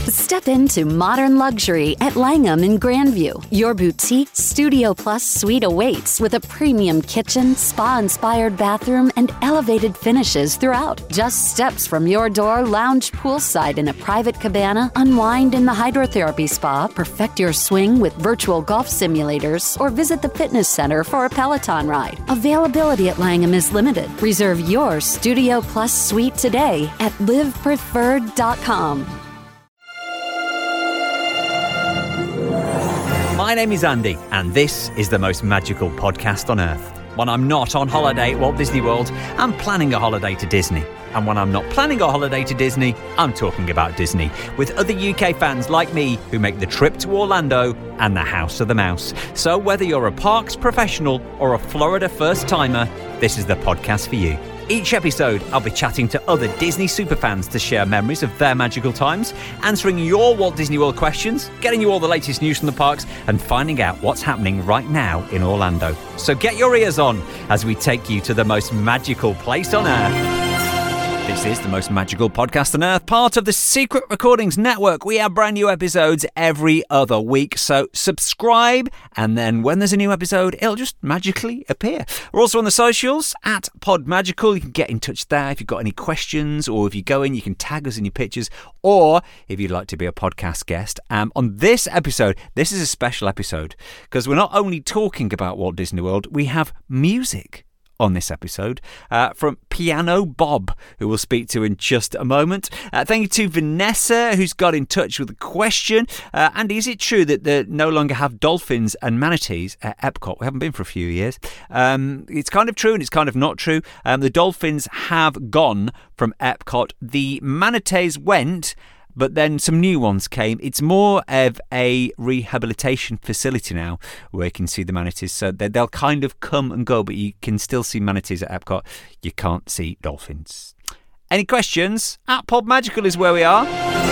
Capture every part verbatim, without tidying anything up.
Step into modern luxury at Langham in Grandview. Your boutique Studio Plus suite awaits with a premium kitchen, spa-inspired bathroom, and elevated finishes throughout. Just steps from your door, lounge poolside in a private cabana, unwind in the hydrotherapy spa, perfect your swing with virtual golf simulators, or visit the fitness center for a Peloton ride. Availability at Langham is limited. Reserve your Studio Plus suite today at live preferred dot com. My name is Andy, and this is the most magical podcast on earth. When I'm not on holiday at Walt Disney World, I'm planning a holiday to Disney. And when I'm not planning a holiday to Disney, I'm talking about Disney, with other U K fans like me who make the trip to Orlando and the House of the Mouse. So whether you're a parks professional or a Florida first-timer, this is the podcast for you. Each episode, I'll be chatting to other Disney superfans to share memories of their magical times, answering your Walt Disney World questions, getting you all the latest news from the parks, and finding out what's happening right now in Orlando. So get your ears on as we take you to the most magical place on earth. This is the most magical podcast on earth, part of the Secret Recordings Network. We have brand new episodes every other week, so subscribe, and then when there's a new episode, it'll just magically appear. We're also on the socials, at PodMagical. You can get in touch there if you've got any questions, or if you go in, you can tag us in your pictures, or if you'd like to be a podcast guest. Um, on this episode, this is a special episode, because we're not only talking about Walt Disney World, we have music on this episode uh, from Piano Bob, who we'll speak to in just a moment. Uh, thank you to Vanessa, who's got in touch with a question. Uh, Andy, is it true that they no longer have dolphins and manatees at Epcot? We haven't been for a few years. Um, it's kind of true and it's kind of not true. Um, the dolphins have gone from Epcot. The manatees went, but then some new ones came. It's more of a rehabilitation facility now where you can see the manatees. So they'll kind of come and go, but you can still see manatees at Epcot. You can't see dolphins. Any questions? At PodMagical is where we are.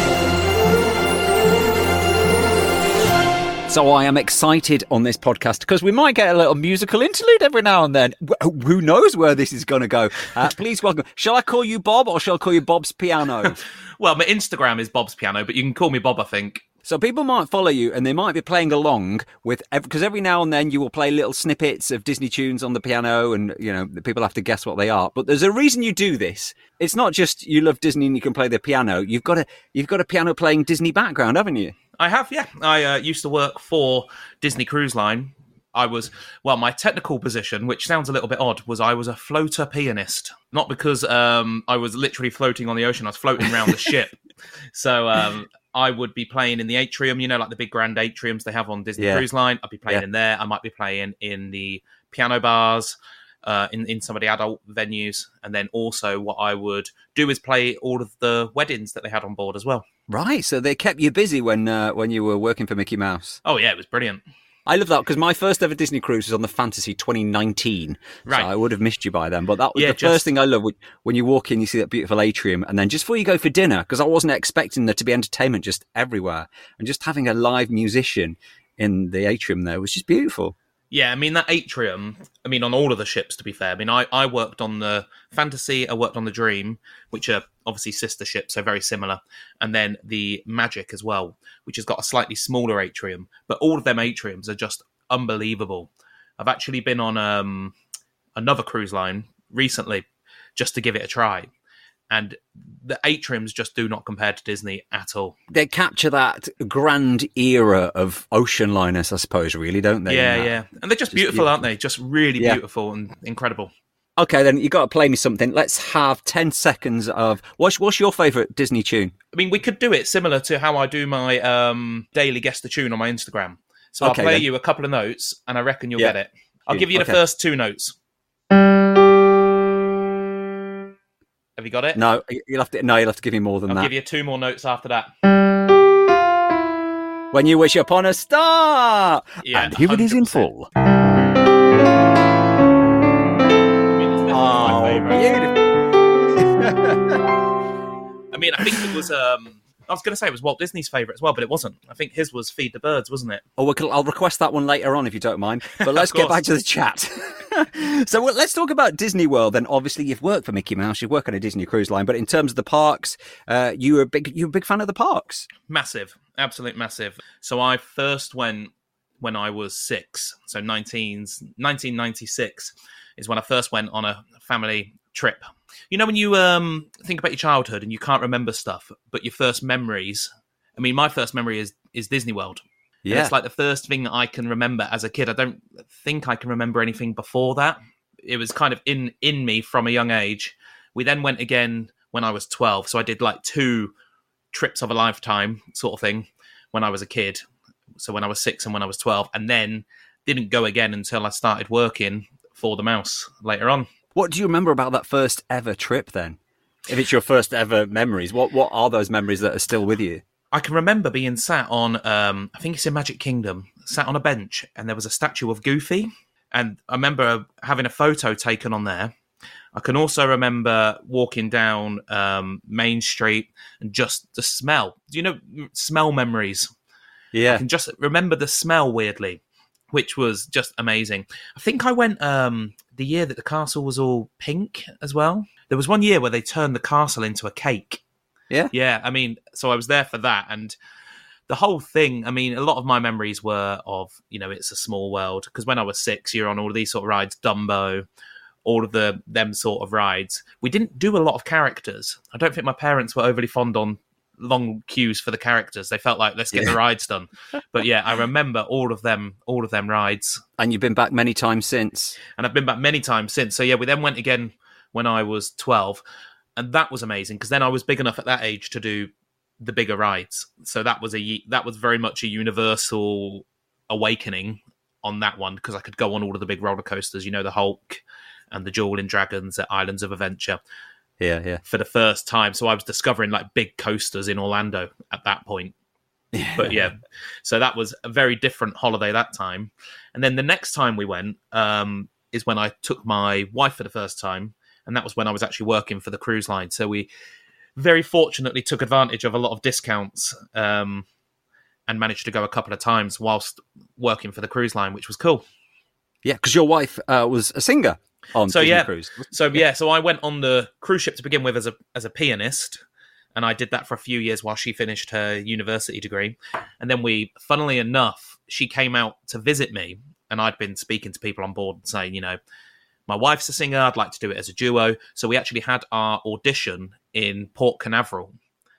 So I am excited on this podcast because we might get a little musical interlude every now and then. Who knows where this is going to go? Uh, please welcome. Shall I call you Bob or shall I call you Bob's Piano? Well, my Instagram is Bob's Piano, but you can call me Bob, I think. So people might follow you and they might be playing along with, because every now and then you will play little snippets of Disney tunes on the piano and, you know, people have to guess what they are. But there's a reason you do this. It's not just you love Disney and you can play the piano. You've got a, you've got a piano playing Disney background, haven't you? I have, yeah. I uh, used to work for Disney Cruise Line. I was, well, my technical position, which sounds a little bit odd, was I was a floater pianist. Not because um, I was literally floating on the ocean. I was floating around the ship. So um, I would be playing in the atrium, you know, like the big grand atriums they have on Disney yeah. Cruise Line. I'd be playing yeah. in there. I might be playing in the piano bars, uh, in, in some of the adult venues. And then also what I would do is play all of the weddings that they had on board as well. Right. So they kept you busy when uh, when you were working for Mickey Mouse. Oh, yeah. It was brilliant. I love that because my first ever Disney cruise was on the Fantasy twenty nineteen. Right. So I would have missed you by then. But that was yeah, the just... first thing I love when you walk in, you see that beautiful atrium. And then just before you go for dinner, because I wasn't expecting there to be entertainment just everywhere. And just having a live musician in the atrium there was just beautiful. Yeah, I mean, that atrium, I mean, on all of the ships, to be fair. I mean, I, I worked on the Fantasy, I worked on the Dream, which are obviously sister ships, so very similar. And then the Magic as well, which has got a slightly smaller atrium. But all of them atriums are just unbelievable. I've actually been on um, another cruise line recently just to give it a try. And the atriums just do not compare to Disney at all. They capture that grand era of ocean liners, I suppose, really, don't they? Yeah, yeah. And they're just, just beautiful, beautiful, aren't they? Just really yeah. beautiful and incredible. Okay, then you got to play me something. Let's have ten seconds of... What's, what's your favourite Disney tune? I mean, we could do it similar to how I do my um, daily Guess the Tune on my Instagram. So okay, I'll play then. you a couple of notes, and I reckon you'll yeah. get it. I'll give you the okay. first two notes. Have you got it? No, you'll have to. No, you'll have to give me more than I'll that. I'll give you two more notes after that. When you wish upon a star, yeah, and here it is in full. I mean, it's definitely oh, my favourite. I mean, I think it was. Um, I was going to say it was Walt Disney's favourite as well, but it wasn't. I think his was Feed the Birds, wasn't it? Oh, I'll request that one later on if you don't mind. But let's get back to the chat. So well, let's talk about Disney World. Then, obviously, you've worked for Mickey Mouse, you work on a Disney Cruise Line, but in terms of the parks, uh, you were a big, you were a big fan of the parks. Massive, absolute massive. So I first went when I was six. So nineteen, nineteen ninety-six is when I first went on a family trip. You know, when you um, think about your childhood and you can't remember stuff, but your first memories. I mean, my first memory is is Disney World. Yeah. And it's like the first thing that I can remember as a kid. I don't think I can remember anything before that. It was kind of in, in me from a young age. We then went again when I was twelve. So I did like two trips of a lifetime sort of thing when I was a kid. So when I was six and when I was twelve. And then didn't go again until I started working for the Mouse later on. What do you remember about that first ever trip then? If it's your first ever memories, what, what are those memories that are still with you? I can remember being sat on, um, I think it's in Magic Kingdom, sat on a bench, and there was a statue of Goofy. And I remember having a photo taken on there. I can also remember walking down um, Main Street and just the smell. Do you know, smell memories? Yeah. I can just remember the smell weirdly, which was just amazing. I think I went um, the year that the castle was all pink as well. There was one year where they turned the castle into a cake. Yeah. Yeah, I mean, so I was there for that. And the whole thing, I mean, a lot of my memories were of, you know, It's a Small World. Because when I was six, you're on all of these sort of rides, Dumbo, all of the them sort of rides. We didn't do a lot of characters. I don't think my parents were overly fond on long queues for the characters. They felt like, let's get yeah. the rides done. But yeah, I remember all of them, all of them rides. And you've been back many times since. And I've been back many times since. So yeah, we then went again when I was twelve. And that was amazing because then I was big enough at that age to do the bigger rides. So that was a that was very much a universal awakening on that one because I could go on all of the big roller coasters, you know, the Hulk and the Dueling Dragons at Islands of Adventure. Yeah, yeah. For the first time. So I was discovering like big coasters in Orlando at that point. Yeah. But yeah, so that was a very different holiday that time. And then the next time we went um, is when I took my wife for the first time. And that was when I was actually working for the cruise line. So we very fortunately took advantage of a lot of discounts um, and managed to go a couple of times whilst working for the cruise line, which was cool. Yeah, because your wife uh, was a singer on so, Disney yeah, Cruise. So yeah, so I went on the cruise ship to begin with as a as a pianist. And I did that for a few years while she finished her university degree. And then we, funnily enough, she came out to visit me. And I'd been speaking to people on board and saying, you know, my wife's a singer, I'd like to do it as a duo. So we actually had our audition in Port Canaveral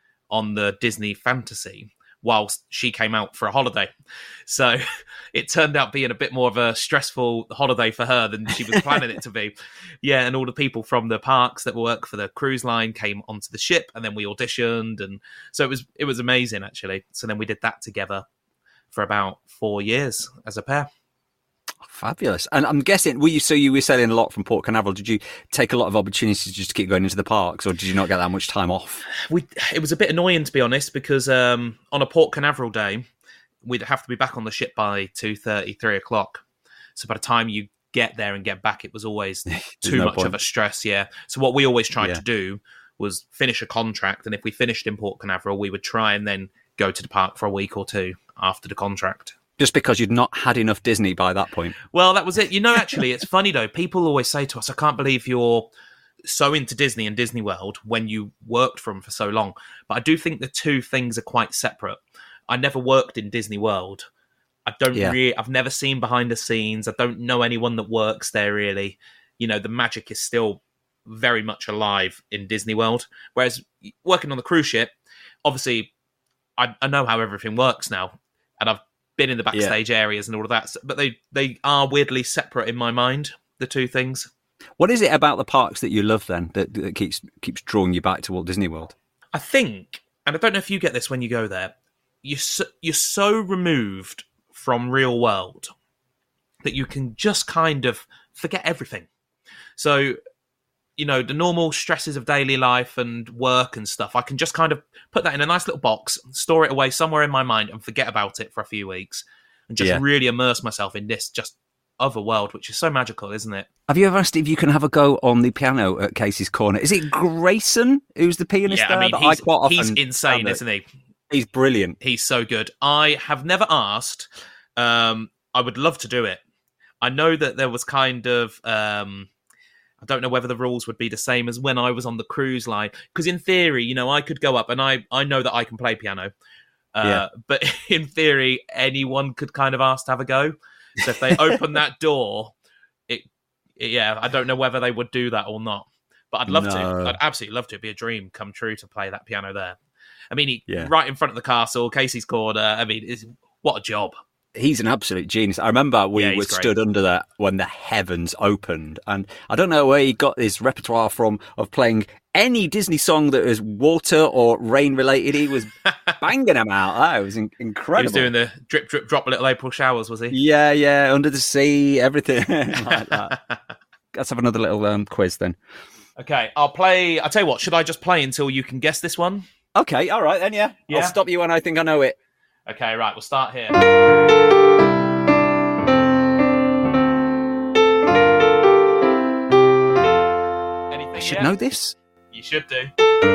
on the Disney Fantasy whilst she came out for a holiday. So it turned out being a bit more of a stressful holiday for her than she was planning it to be. Yeah, and all the people from the parks that work for the cruise line came onto the ship and then we auditioned. And so it was it was amazing, actually. So then we did that together for about four years as a pair. Fabulous. And I'm guessing, were you, so you were sailing a lot from Port Canaveral. Did you take a lot of opportunities just to keep going into the parks, or did you not get that much time off? We, it was a bit annoying, to be honest, because um, on a Port Canaveral day, we'd have to be back on the ship by two thirty, three o'clock. So by the time you get there and get back, it was always too no much point. of a stress, yeah. So what we always tried yeah. to do was finish a contract, and if we finished in Port Canaveral, we would try and then go to the park for a week or two after the contract. Just because you'd not had enough Disney by that point. Well, that was it. You know, actually, it's funny, though. People always say to us, I can't believe you're so into Disney and Disney World when you worked for them for so long. But I do think the two things are quite separate. I never worked in Disney World. I don't yeah. really, I've never seen behind the scenes. I don't know anyone that works there, really. You know, the magic is still very much alive in Disney World. Whereas working on the cruise ship, obviously, I, I know how everything works now. And I've been in the backstage yeah. areas and all of that, but they they are weirdly separate in my mind, the two things. What is it about the parks that you love then that, that keeps keeps drawing you back to Walt Disney World? I think, and I don't know if you get this when you go there, you're so, you're so removed from real world that you can just kind of forget everything. So, you know, the normal stresses of daily life and work and stuff, I can just kind of put that in a nice little box, store it away somewhere in my mind and forget about it for a few weeks and just yeah. really immerse myself in this just other world, which is so magical, isn't it? Have you ever asked if you can have a go on the piano at Casey's Corner? Is it Grayson who's the pianist yeah, there? I mean, he's, I he's insane, isn't he? He's brilliant. He's so good. I have never asked. Um, I would love to do it. I know that there was kind of, um, I don't know whether the rules would be the same as when I was on the cruise line. Because in theory, you know, I could go up and I, I know that I can play piano. Uh, yeah. But in theory, anyone could kind of ask to have a go. So if they open that door, it, it, yeah, I don't know whether they would do that or not. But I'd love no. to. I'd absolutely love to. It'd be a dream come true to play that piano there. I mean, he, yeah. right in front of the castle, Casey's Corner. I mean, it's, what a job. He's an absolute genius. I remember we yeah, were stood under that when the heavens opened. And I don't know where he got his repertoire from of playing any Disney song that was water or rain related. He was banging them out. Oh, it was in- incredible. He was doing the drip, drip, drop little April showers, was he? Yeah, yeah. Under the sea, everything like that. Let's have another little um, quiz then. Okay, I'll play. I'll tell you what, should I just play until you can guess this one? Okay, all right then, yeah. yeah. I'll stop you when I think I know it. Okay, right, we'll start here. Anything I should yet? know this. You should do.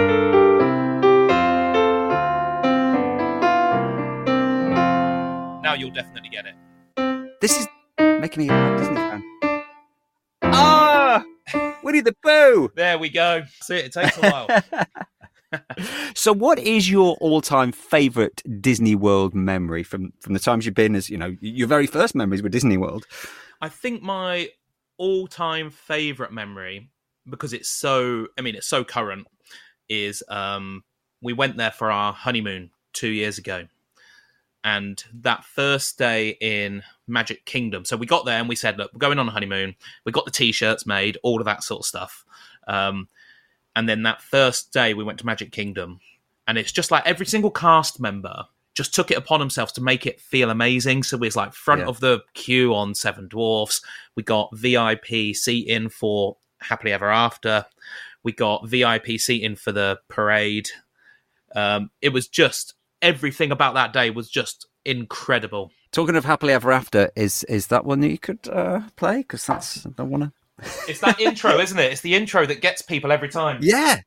Now you'll definitely get it. This is making me a Disney fan. Ah! Winnie the Pooh! There we go. See, it takes a while. So what is your all-time favourite Disney World memory from, from the times you've been as, you know, your very first memories with Disney World? I think my all-time favourite memory, because it's so, I mean, it's so current, is um, we went there for our honeymoon two years ago. And that first day in Magic Kingdom, so we got there and we said, look, we're going on a honeymoon. We got the T-shirts made, all of that sort of stuff. Um, and then that first day we went to Magic Kingdom. And it's just like every single cast member just took it upon themselves to make it feel amazing. So we was like front yeah. of the queue on Seven Dwarfs. We got V I P seating for Happily Ever After. We got V I P seating for the parade. Um, it was just... Everything about that day was just incredible. Talking of Happily Ever After, is is that one that you could uh, play? Because that's I don't want to. It's that intro, isn't it? It's the intro that gets people every time. Yeah.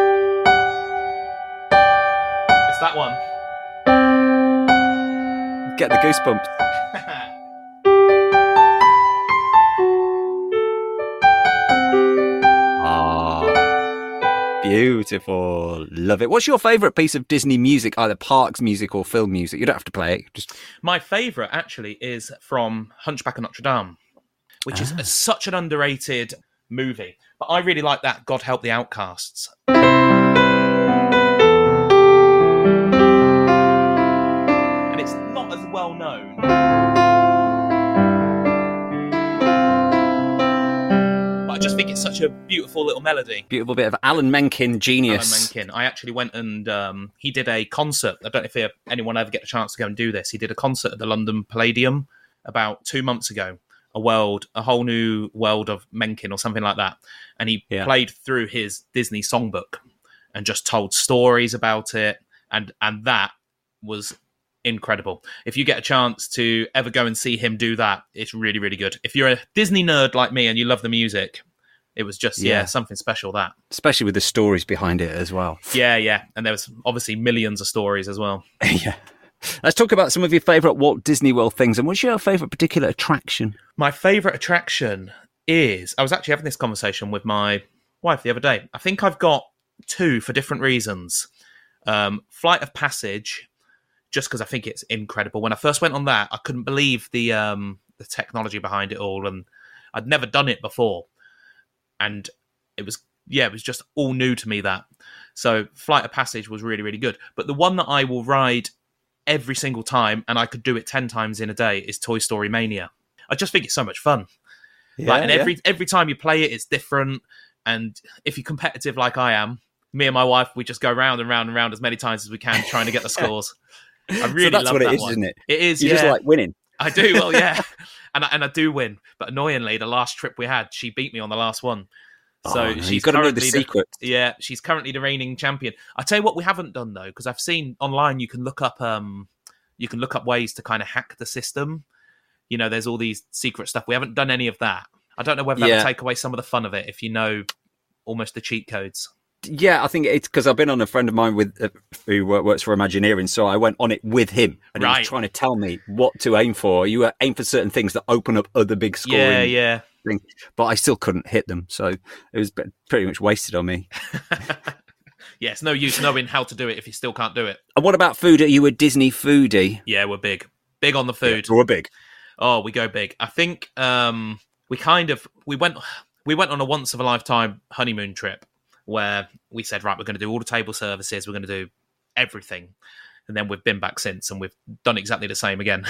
It's that one. Get the goosebumps. Beautiful. Love it. What's your favourite piece of Disney music, either parks music or film music? You don't have to play it. Just My favourite, actually, is from Hunchback of Notre Dame, which ah. is a, such an underrated movie. But I really like that God Help the Outcasts. And it's not as well known. I just think it's such a beautiful little melody. Beautiful bit of Alan Menken genius. Alan Menken. I actually went and um, he did a concert. I don't know if anyone ever get a chance to go and do this. He did a concert at the London Palladium about two months ago. A world, a whole new world of Menken or something like that. And he yeah. played through his Disney songbook and just told stories about it. And, and that was incredible. If you get a chance to ever go and see him do that, it's really, really good. If you're a Disney nerd like me and you love the music, it was just, yeah. yeah, something special, that. Especially with the stories behind it as well. Yeah, yeah. And there was obviously millions of stories as well. Yeah. Let's talk about some of your favourite Walt Disney World things. And what's your favourite particular attraction? My favourite attraction is... I was actually having this conversation with my wife the other day. I think I've got two for different reasons. Um, Flight of Passage, just because I think it's incredible. When I first went on that, I couldn't believe the um, the technology behind it all. And I'd never done it before. And it was, yeah, it was just all new to me, that. So Flight of Passage was really, really good. But the one that I will ride every single time, and I could do it ten times in a day, is Toy Story Mania. I just think it's so much fun. Yeah, like, and yeah. every every time you play it, it's different. And if you're competitive like I am, me and my wife, we just go round and round and round as many times as we can, trying to get the scores. I really so that's love what that it is, one. isn't it? It is, you yeah. just like winning. I do, well, yeah. and, I, and I do win. But annoyingly, the last trip we had, she beat me on the last one. So oh, no, she's you've got to know the secret. The, yeah, she's currently the reigning champion. I tell you what we haven't done, though, because I've seen online you can look up um, you can look up ways to kind of hack the system. You know, there's all these secret stuff. We haven't done any of that. I don't know whether that yeah. would take away some of the fun of it if you know almost the cheat codes. Yeah, I think it's because I've been on a friend of mine with uh, who works for Imagineering, so I went on it with him, and right. he was trying to tell me what to aim for. You aim for certain things that open up other big scoring. Yeah, yeah. Things, but I still couldn't hit them, so it was pretty much wasted on me. Yeah, it's no use knowing how to do it if you still can't do it. And what about food? Are you a Disney foodie? Yeah, we're big. Big on the food. Yeah, we're big. Oh, we go big. I think um, we kind of we went we went on a once of a lifetime honeymoon trip where we said, right, we're going to do all the table services, we're going to do everything. And then we've been back since and we've done exactly the same again.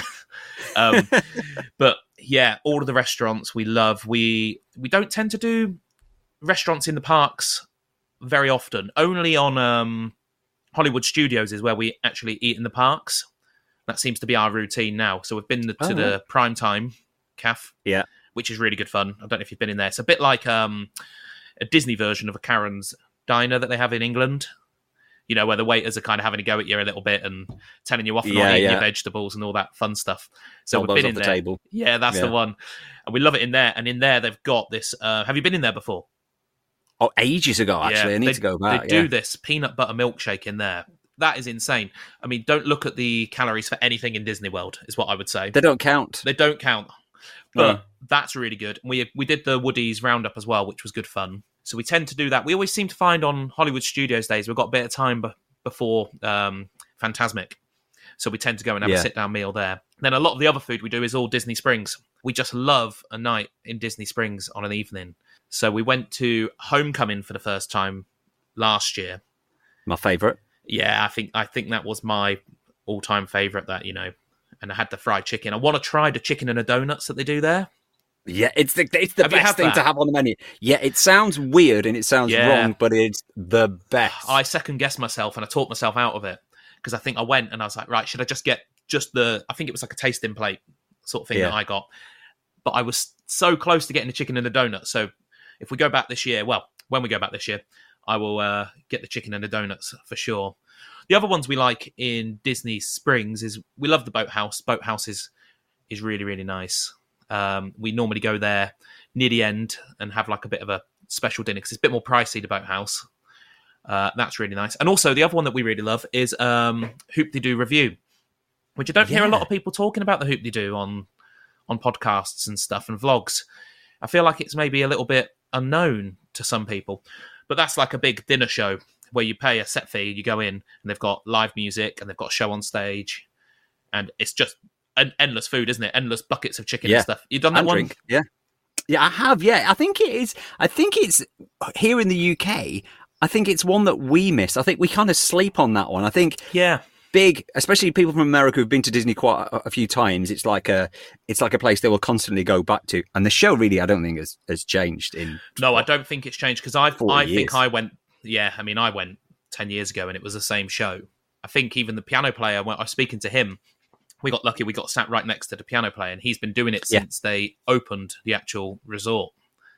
um, but yeah, all of the restaurants we love. We we don't tend to do restaurants in the parks very often. Only on um, Hollywood Studios is where we actually eat in the parks. That seems to be our routine now. So we've been to oh, the Primetime Cafe, yeah, which is really good fun. I don't know if you've been in there. It's a bit like um, a Disney version of a Karen's Diner that they have in England. You know, where the waiters are kind of having a go at you a little bit and telling you off and yeah, on eating yeah. your vegetables and all that fun stuff. So Elbows we've been in the there. Table. Yeah, that's yeah. the one. And we love it in there. And in there, they've got this. Uh, have you been in there before? Oh, ages ago, actually. Yeah, I need they, to go back. They yeah. do this peanut butter milkshake in there. That is insane. I mean, don't look at the calories for anything in Disney World, is what I would say. They don't count. They don't count. But no. That's really good. We we did the Woody's Roundup as well, which was good fun. So we tend to do that. We always seem to find on Hollywood Studios days, we've got a bit of time b- before um, Fantasmic. So we tend to go and have yeah. a sit-down meal there. Then a lot of the other food we do is all Disney Springs. We just love a night in Disney Springs on an evening. So we went to Homecoming for the first time last year. My favourite. Yeah, I think I think that was my all-time favourite, that, you know. And I had the fried chicken. I want to try the chicken and the donuts that they do there. Yeah, it's the it's the have best thing that? to have on the menu. Yeah, it sounds weird and it sounds yeah. wrong, but it's the best. I second guessed myself and I talked myself out of it because I think I went and I was like, right, should I just get just the? I think it was like a tasting plate sort of thing yeah. that I got, but I was so close to getting the chicken and the donut. So if we go back this year, well, when we go back this year, I will uh, get the chicken and the donuts for sure. The other ones we like in Disney Springs is we love the Boathouse. Boathouse is is really really nice. Um, we normally go there near the end and have like a bit of a special dinner because it's a bit more pricey, the Boathouse. Uh, that's really nice. And also the other one that we really love is um, Hoop-de-Doo Review, which I don't yeah. hear a lot of people talking about the Hoop-de-Doo on, on podcasts and stuff and vlogs. I feel like it's maybe a little bit unknown to some people, but that's like a big dinner show where you pay a set fee, you go in and they've got live music and they've got a show on stage and it's just an endless food, isn't it? Endless buckets of chicken yeah. and stuff. You've done that and one? Drink. Yeah. Yeah, I have. Yeah, I think it is. I think it's here in the U K. I think it's one that we miss. I think we kind of sleep on that one. I think. Yeah. Big, especially people from America who've been to Disney quite a, a few times. It's like a, it's like a place they will constantly go back to. And the show really, I don't think has, has changed in. No, what, I don't think it's changed because I, I think I went. Yeah, I mean, I went ten years ago and it was the same show. I think even the piano player, when I was speaking to him, we got lucky. We got sat right next to the piano player, and he's been doing it since yeah. they opened the actual resort.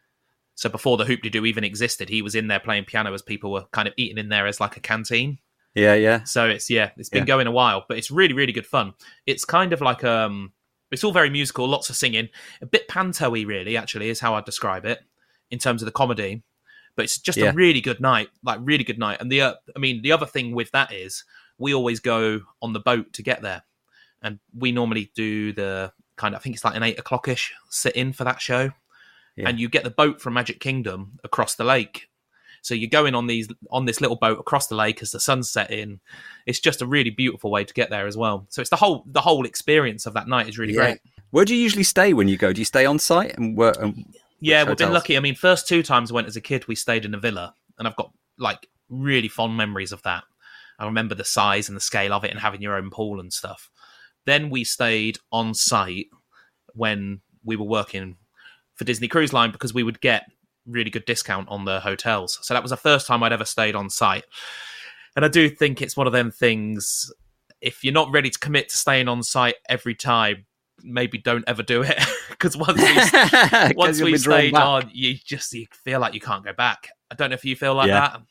So before the Hoop-de-Doo even existed, he was in there playing piano as people were kind of eating in there as like a canteen. Yeah, yeah. So it's yeah, it's been yeah. going a while, but it's really, really good fun. It's kind of like um, it's all very musical, lots of singing, a bit panto-y, really. Actually, is how I describe it in terms of the comedy. But it's just yeah. a really good night, like really good night. And the uh, I mean, the other thing with that is we always go on the boat to get there. And we normally do the kind of, I think it's like an eight o'clock-ish sit-in for that show. Yeah. And you get the boat from Magic Kingdom across the lake. So you're going on these on this little boat across the lake as the sun's setting. It's just a really beautiful way to get there as well. So it's the whole the whole experience of that night is really yeah. great. Where do you usually stay when you go? Do you stay on site? and work? And yeah, we've been lucky. I mean, first two times I went as a kid, we stayed in a villa. And I've got like really fond memories of that. I remember the size and the scale of it and having your own pool and stuff. Then we stayed on site when we were working for Disney Cruise Line because we would get really good discount on the hotels. So that was the first time I'd ever stayed on site. And I do think it's one of them things, if you're not ready to commit to staying on site every time, maybe don't ever do it. Because once we, once we stayed on, you just you feel like you can't go back. I don't know if you feel like yeah. that.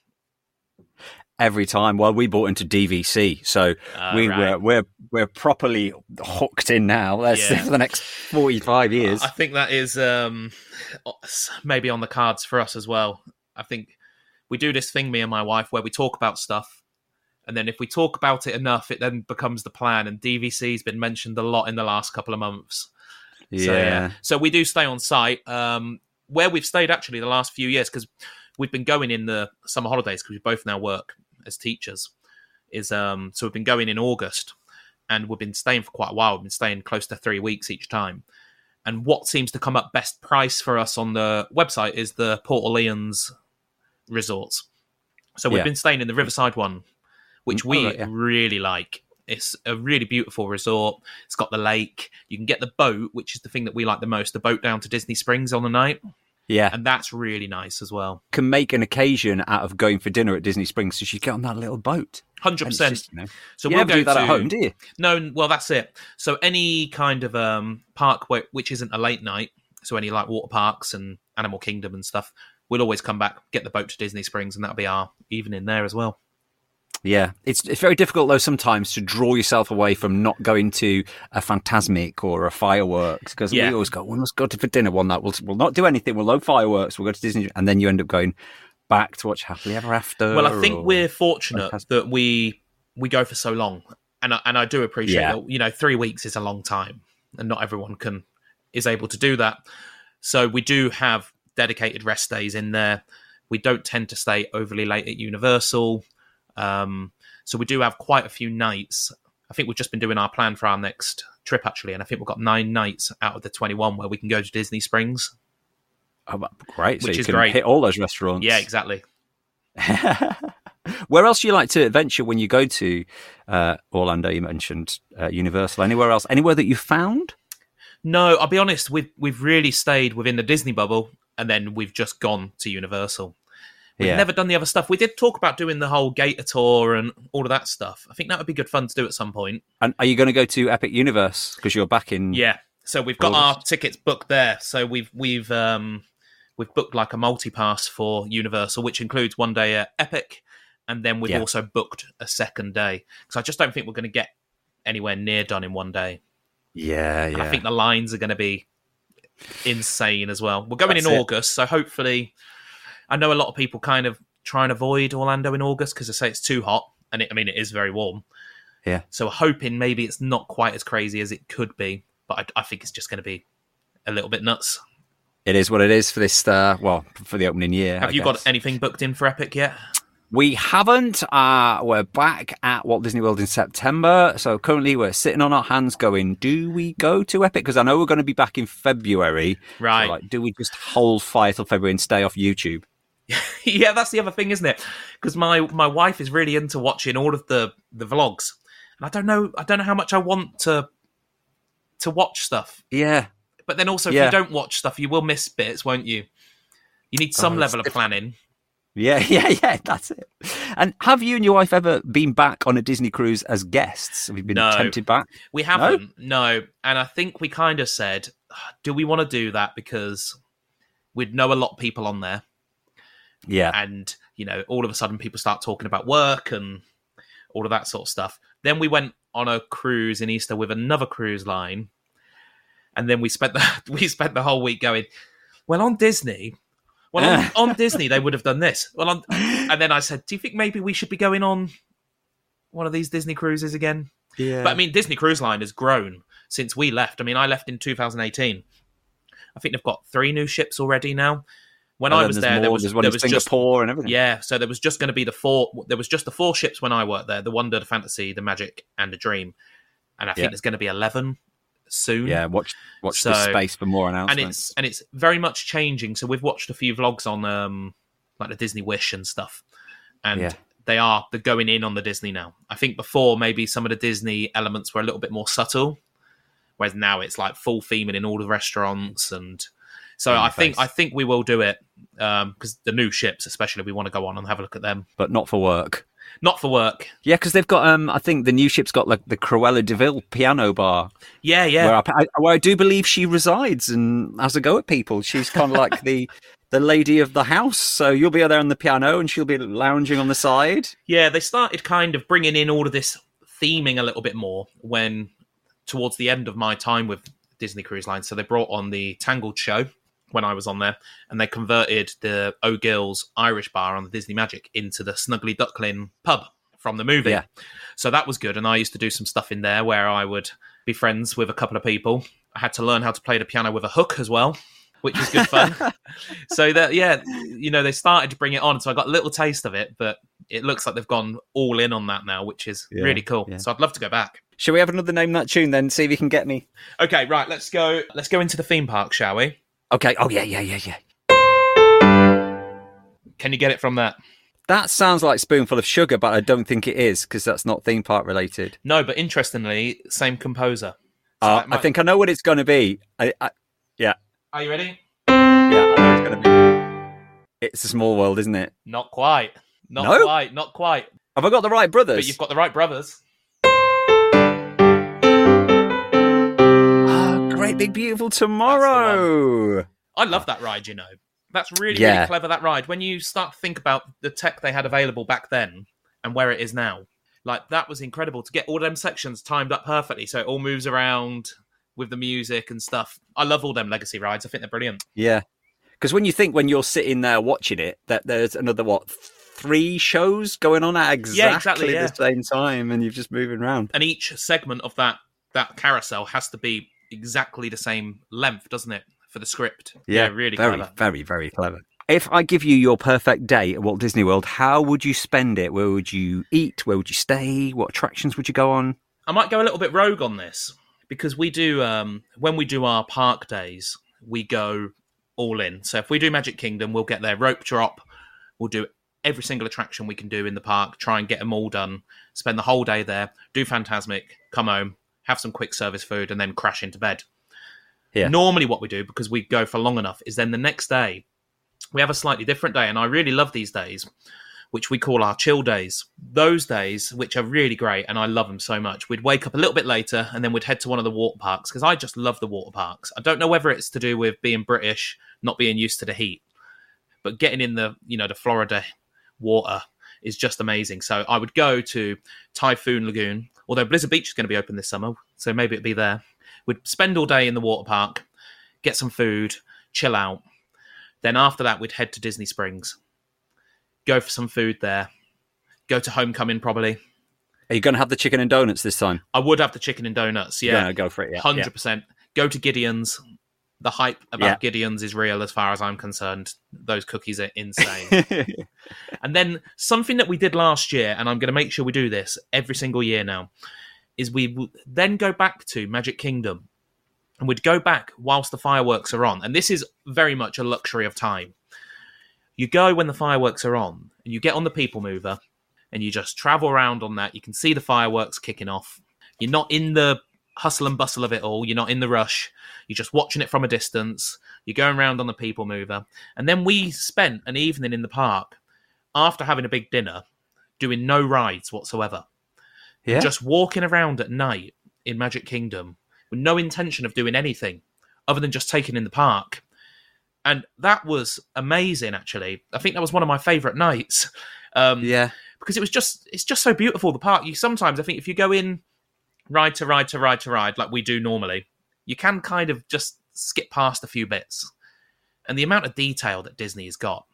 Every time. Well, we bought into D V C, so uh, we right. were we're we're properly hooked in now. That's yeah. for the next forty-five years. I think that is um, maybe on the cards for us as well. I think we do this thing, me and my wife, where we talk about stuff. And then if we talk about it enough, it then becomes the plan. And D V C's been mentioned a lot in the last couple of months. Yeah. So, yeah. so we do stay on site. Um, where we've stayed actually the last few years, because we've been going in the summer holidays, because we both now work as teachers. Is um, So we've been going in August, and we've been staying for quite a while. We've been staying close to three weeks each time. And what seems to come up best price for us on the website is the Port Orleans resorts. So we've Yeah. been staying in the Riverside one, which Oh, we right, yeah. really like. It's a really beautiful resort. It's got the lake. You can get the boat, which is the thing that we like the most, the boat down to Disney Springs on the night. Yeah. And that's really nice as well. Can make an occasion out of going for dinner at Disney Springs, so you get on that little boat. one hundred And it's percent. just, you know, So you we'll never go do that to, at home, do you? No, well, that's it. So any kind of um, park where, which isn't a late night, so any like water parks and Animal Kingdom and stuff, we'll always come back, get the boat to Disney Springs, and that'll be our evening there as well. Yeah, it's it's very difficult though sometimes to draw yourself away from not going to a Fantasmic or a fireworks, because Yeah. we always go, well, let's go to for dinner one night. We'll we'll not do anything. We'll no fireworks. We'll go to Disney, and then you end up going back to watch Happily Ever After. Well, I think or we're fortunate Fantasmic. that we we go for so long, and I, and I do appreciate Yeah. that. You know, three weeks is a long time, and not everyone can is able to do that. So we do have dedicated rest days in there. We don't tend to stay overly late at Universal. Um, so we do have quite a few nights. I think we've just been doing our plan for our next trip, actually, and I think we've got nine nights out of the twenty-one where we can go to Disney Springs. Oh, well, great. So Which you is can great. hit all those restaurants. Yeah, exactly. Where else do you like to adventure when you go to uh, Orlando? You mentioned uh, Universal. Anywhere else? Anywhere that you found? No, I'll be honest, we've, we've really stayed within the Disney bubble, and then we've just gone to Universal. We've Yeah. never done the other stuff. We did talk about doing the whole Gator tour and all of that stuff. I think that would be good fun to do at some point. And are you going to go to Epic Universe because you're back in? Yeah. So we've got our tickets booked there. So we've we've um we've booked like a multi-pass for Universal, which includes one day at Epic, and then we've Yeah. also booked a second day. Because I just don't think we're going to get anywhere near done in one day. Yeah, And yeah. I think the lines are going to be insane as well. We're going That's in it. August, so hopefully, I know a lot of people kind of try and avoid Orlando in August because they say it's too hot, and it, I mean it is very warm. Yeah. So we're hoping maybe it's not quite as crazy as it could be, but I, I think it's just going to be a little bit nuts. It is what it is for this. Uh, well, for the opening year. Have I you guess. got anything booked in for Epic yet? We haven't. Uh, we're back at Walt Disney World in September. So currently we're sitting on our hands going, do we go to Epic? Because I know we're going to be back in February. Right. So, like, do we just hold fire till February and stay off YouTube? Yeah, that's the other thing, isn't it? Because my, my wife is really into watching all of the, the vlogs, and I don't know I don't know how much I want to to watch stuff. Yeah. But then also, if Yeah. you don't watch stuff, you will miss bits, won't you? You need some Oh, level of it's planning. Yeah, yeah, yeah, that's it. And have you and your wife ever been back on a Disney cruise as guests? Have you been No. tempted back? We haven't, no. And I think we kind of said, do we want to do that? Because we'd know a lot of people on there. Yeah. And, you know, all of a sudden people start talking about work and all of that sort of stuff. Then we went on a cruise in Easter with another cruise line. And then we spent the we spent the whole week going, well, on Disney, well, on, on Disney, they would have done this. Well, on, and then I said, do you think maybe we should be going on one of these Disney cruises again? Yeah. But I mean, Disney Cruise Line has grown since we left. I mean, I left in two thousand eighteen. I think they've got three new ships already now. When And I then was there's there, more. there was There's one there in was just Singapore and everything. yeah. So there was just going to be the four. There was just the four ships when I worked there: the Wonder, the Fantasy, the Magic, and the Dream. And I think Yeah. there's going to be eleven soon. Yeah, watch watch So- the space for more and announcements. it's and it's very much changing. So we've watched a few vlogs on um like the Disney Wish and stuff, and Yeah. they are they're going in on the Disney now. I think before maybe some of the Disney elements were a little bit more subtle, whereas now it's like full theming in all the restaurants. And so In your I think face. I think we will do it because the new ships, especially, we want to go on and have a look at them. But not for work. Not for work. Yeah, because they've got. Um, I think the new ship's got like the Cruella de Vil piano bar, Yeah, yeah. where, I, I, where I do believe she resides and has a go at people. She's kind of like the the lady of the house. So you'll be there on the piano, and she'll be lounging on the side. Yeah, they started kind of bringing in all of this theming a little bit more when towards the end of my time with Disney Cruise Line. So they brought on the Tangled show, when I was on there, and they converted the O'Gill's Irish bar on the Disney Magic into the Snuggly Duckling pub from the movie. Yeah. So that was good, and I used to do some stuff in there where I would be friends with a couple of people. I had to learn how to play the piano with a hook as well, which was good fun. So that, yeah, you know, they started to bring it on, so I got a little taste of it, but it looks like they've gone all in on that now, which is yeah, really cool. Yeah. So I'd love to go back. Shall we have another Name That Tune then? See if you can get me. Okay, right. Let's go. Let's go into the theme park, shall we? Okay. Oh yeah, yeah, yeah, yeah. Can you get it from that? That sounds like Spoonful of Sugar, but I don't think it is because that's not theme park related. No, but interestingly, same composer. So uh, might... I think I know what it's going to be. I, I, yeah. Are you ready? Yeah, I know it's going to be. It's a Small World, isn't it? Not quite. Not no? quite. Not quite. Have I got the right brothers? But you've got the right brothers. Great Big Beautiful Tomorrow. I love that ride, you know. That's really, yeah. really clever, that ride. When you start to think about the tech they had available back then and where it is now, like, that was incredible to get all them sections timed up perfectly so it all moves around with the music and stuff. I love all them legacy rides. I think they're brilliant. Yeah. Because when you think when you're sitting there watching it, that there's another, what, three shows going on at exactly, yeah, exactly yeah. the same time and you're just moving around. And each segment of that that carousel has to be exactly the same length, doesn't it, for the script? Yeah, yeah really very, clever. very, very clever. If I give you your perfect day at Walt Disney World, how would you spend it? Where would you eat? Where would you stay? What attractions would you go on? I might go a little bit rogue on this because we do, um, when we do our park days, we go all in. So if we do Magic Kingdom, we'll get there, rope drop, we'll do every single attraction we can do in the park, try and get them all done, spend the whole day there, do Fantasmic, come home, have some quick service food, and then crash into bed. Yeah. Normally what we do, because we go for long enough, is then the next day, we have a slightly different day, and I really love these days, which we call our chill days. Those days, which are really great, and I love them so much, we'd wake up a little bit later, and then we'd head to one of the water parks, because I just love the water parks. I don't know whether it's to do with being British, not being used to the heat, but getting in the, you know, the Florida water is just amazing. So I would go to Typhoon Lagoon, although Blizzard Beach is going to be open this summer, so maybe it'd be there. We'd spend all day in the water park, get some food, chill out. Then after that, we'd head to Disney Springs, go for some food there, go to Homecoming probably. Are you going to have the chicken and donuts this time? I would have the chicken and donuts, yeah. Yeah, go for it, yeah. one hundred percent. Yeah. Go to Gideon's. The hype about yeah. Gideon's is real as far as I'm concerned. Those cookies are insane. And then something that we did last year, and I'm going to make sure we do this every single year now, is we w- then go back to Magic Kingdom and we'd go back whilst the fireworks are on. And this is very much a luxury of time. You go when the fireworks are on and you get on the People Mover and you just travel around on that. You can see the fireworks kicking off. You're not in the hustle and bustle of it all. You're not in the rush. You're just watching it from a distance. You're going around on the People Mover. And then we spent an evening in the park after having a big dinner doing no rides whatsoever. Yeah. Just walking around at night in Magic Kingdom with no intention of doing anything other than just taking in the park. And that was amazing, actually. I think that was one of my favourite nights. Um, yeah. Because it was just, it's just so beautiful, the park. You sometimes, I think if you go in ride to ride to ride to ride like we do normally, you can kind of just skip past a few bits. And the amount of detail that Disney has got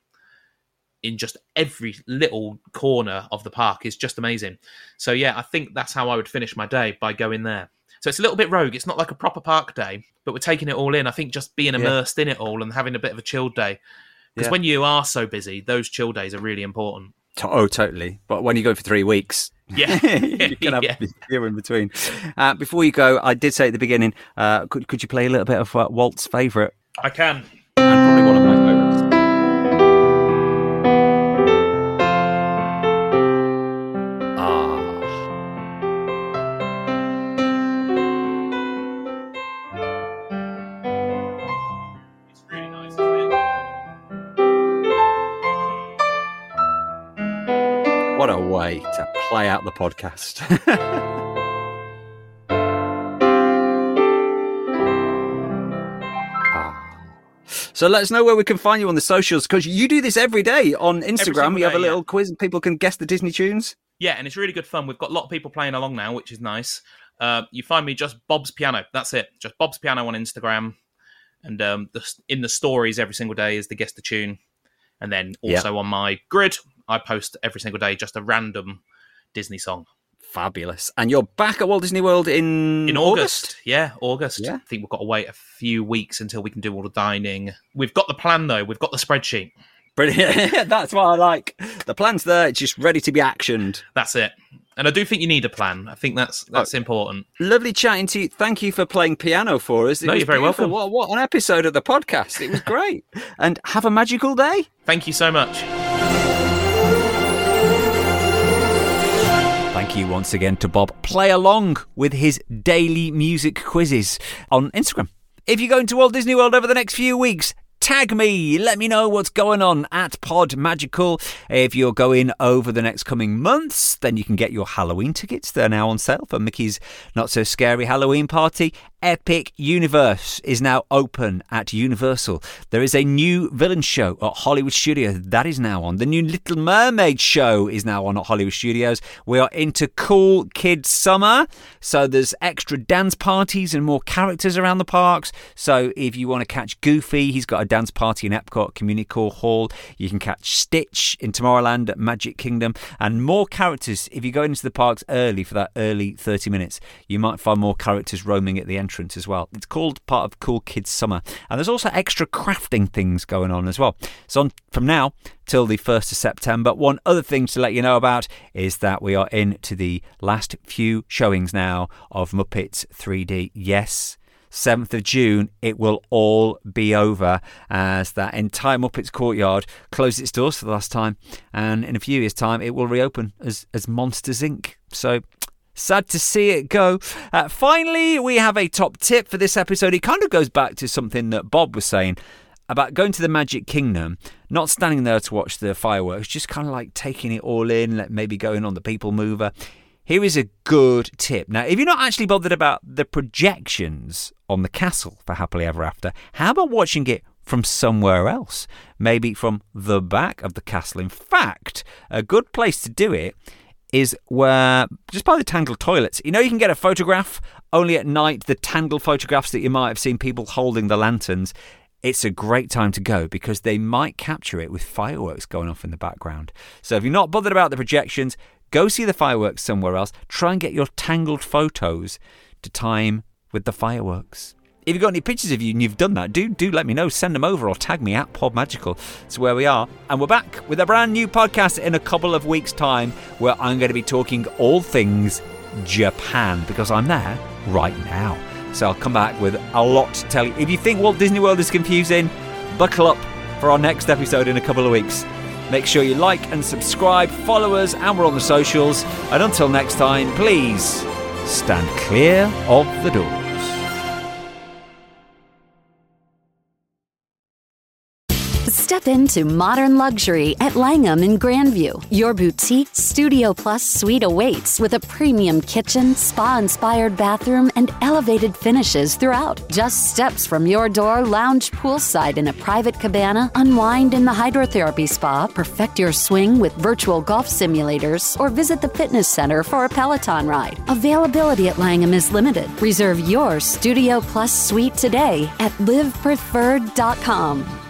in just every little corner of the park is just amazing. So yeah, I think that's how I would finish my day, by going there. So it's a little bit rogue. It's not like a proper park day, but we're taking it all in. I think just being immersed yeah. in it all and having a bit of a chilled day. Because yeah. when you are so busy, those chill days are really important. Oh, totally. But when you go for three weeks, yeah, you can have yeah. here in between. Uh, before you go, I did say at the beginning, uh, could could you play a little bit of uh, Walt's favourite? I can. And probably one of my favourites. What a way to play out the podcast. ah. So let us know where we can find you on the socials, because you do this every day on Instagram. We have a little yeah. quiz and people can guess the Disney tunes. Yeah, and it's really good fun. We've got a lot of people playing along now, which is nice. Uh, you find me just Bob's Piano. That's it. Just Bob's Piano on Instagram. And um, the, in the stories every single day is the Guess the Tune. And then also yeah. on my grid, I post every single day just a random Disney song. Fabulous. And you're back at Walt Disney World in In August. August? Yeah, August. Yeah. I think we've got to wait a few weeks until we can do all the dining. We've got the plan, though. We've got the spreadsheet. Brilliant. That's what I like. The plan's there. It's just ready to be actioned. That's it. And I do think you need a plan. I think that's that's oh, important. Lovely chatting to you. Thank you for playing piano for us. It no, was you're very beautiful. welcome. What, what an episode of the podcast. It was great. And have a magical day. Thank you so much. Thank you once again to Bob. Play along with his daily music quizzes on Instagram. If you go into Walt Disney World over the next few weeks, tag me. Let me know what's going on at Pod Magical. If you're going over the next coming months, then you can get your Halloween tickets. They're now on sale for Mickey's Not So Scary Halloween Party. Epic Universe is now open at Universal. There is a new villain show at Hollywood Studios. That is now on. The new Little Mermaid show is now on at Hollywood Studios. We are into Cool Kids Summer. So there's extra dance parties and more characters around the parks. So if you want to catch Goofy, he's got a dance party in Epcot Community Hall. You can catch Stitch in Tomorrowland at Magic Kingdom. And more characters. If you go into the parks early for that early thirty minutes, you might find more characters roaming at the entrance as well. It's called part of Cool Kids Summer, and there's also extra crafting things going on as well. So on, from now till the first of September, one other thing to let you know about is that we are into the last few showings now of Muppets three D. Yes, seventh of June, it will all be over as that entire Muppets Courtyard closed its doors for the last time, and in a few years' time it will reopen as, as Monsters Incorporated. So sad to see it go. Uh, finally, we have a top tip for this episode. It kind of goes back to something that Bob was saying about going to the Magic Kingdom, not standing there to watch the fireworks, just kind of like taking it all in, like maybe going on the People Mover. Here is a good tip. Now, if you're not actually bothered about the projections on the castle for Happily Ever After, how about watching it from somewhere else? Maybe from the back of the castle. In fact, a good place to do it is where, just by the Tangled toilets, you know, you can get a photograph only at night, the Tangled photographs that you might have seen people holding the lanterns. It's a great time to go because they might capture it with fireworks going off in the background. So if you're not bothered about the projections, go see the fireworks somewhere else. Try and get your Tangled photos to time with the fireworks. If you've got any pictures of you and you've done that, do do let me know. Send them over or tag me at Pod Magical. It's where we are. And we're back with a brand new podcast in a couple of weeks' time where I'm going to be talking all things Japan because I'm there right now. So I'll come back with a lot to tell you. If you think Walt Disney World is confusing, buckle up for our next episode in a couple of weeks. Make sure you like and subscribe, follow us, and we're on the socials. And until next time, please stand clear of the door. Step into modern luxury at Langham in Grandview. Your boutique Studio Plus suite awaits with a premium kitchen, spa-inspired bathroom, and elevated finishes throughout. Just steps from your door, lounge poolside in a private cabana, unwind in the hydrotherapy spa, perfect your swing with virtual golf simulators, or visit the fitness center for a Peloton ride. Availability at Langham is limited. Reserve your Studio Plus suite today at live preferred dot com.